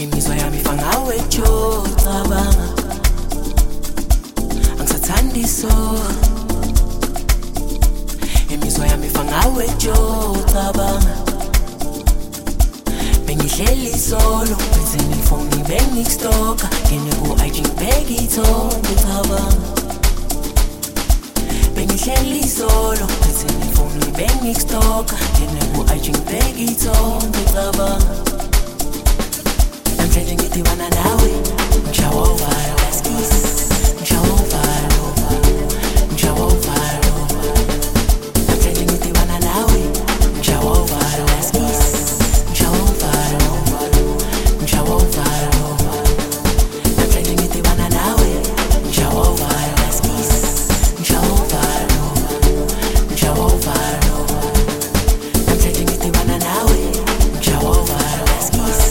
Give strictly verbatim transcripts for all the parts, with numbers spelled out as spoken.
imizwa yami fangawe jo cabanga angisathandi so imizwa yami fangawe jo cabanga bengihleli solo benzeni ifoni bengikustoka ngene ku I G ngibheka ithombe cabanga bengihleli solo benzeni ifoni bengikustoka ngene ku I G ngibheka ithombe cabanga namhlanje ngidibana nawe ngishawa uvala laskisi ngishawa uvala ngishawa uvala namhlanje ngidibana nawe ngishawa uvala laskisi ngishawa uvala ngishawa uvala namhlanje ngidibana nawe ngishawa uvala laskisi ngishawa uvala ngishawa uvala namhlanje ngidibana nawe ngishawa uvala laskisi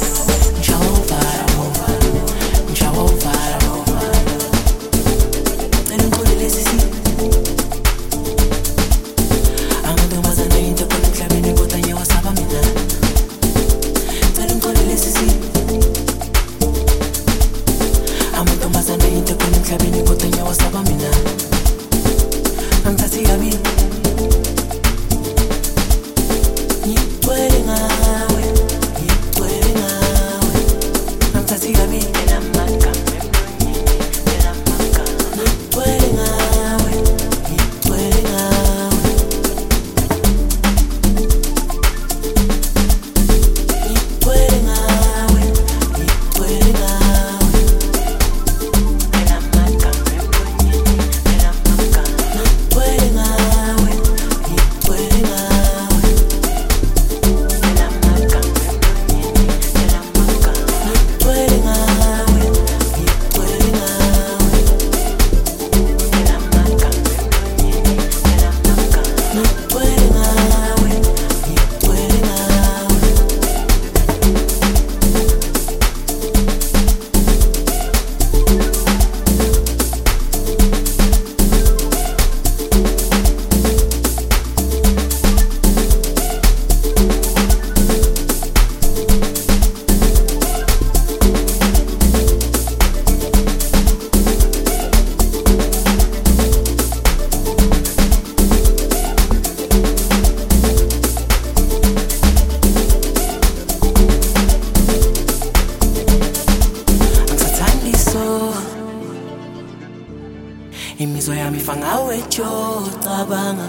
imizwa yami fangawe jo cabanga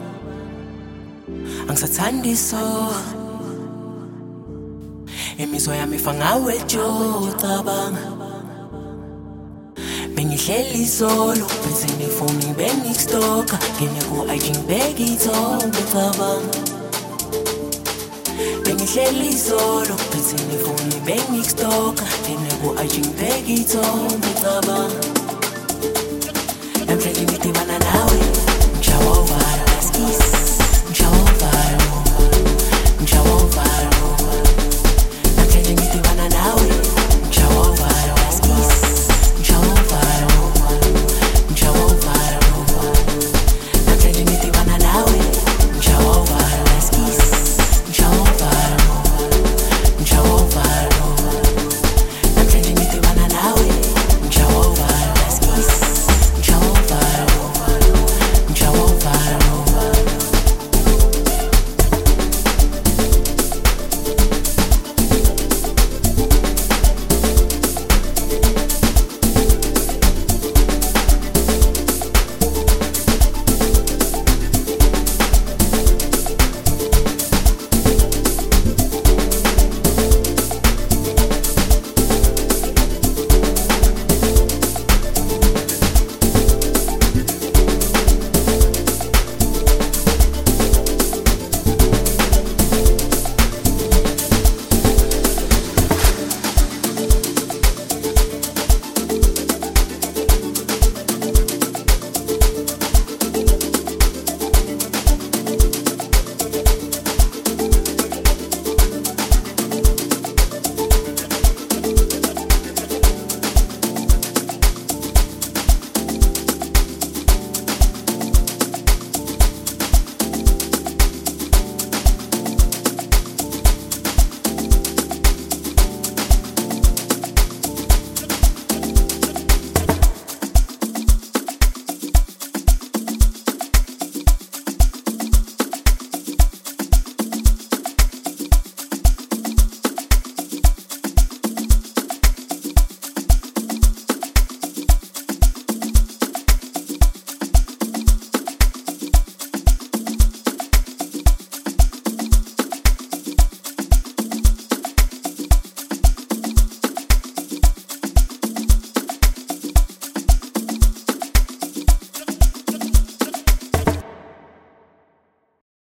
angisathandi so imizwa yami fangawe jo cabanga bengihleli solo benzeni ifoni bengikustoka ngene ku I G ngibheka ithombe cabanga bengihleli solo benzeni ifoni bengikustoka ngene ku I G ngibheka ithombe cabanga namhlanje ngidibana nawe ngishawa uvala laskisi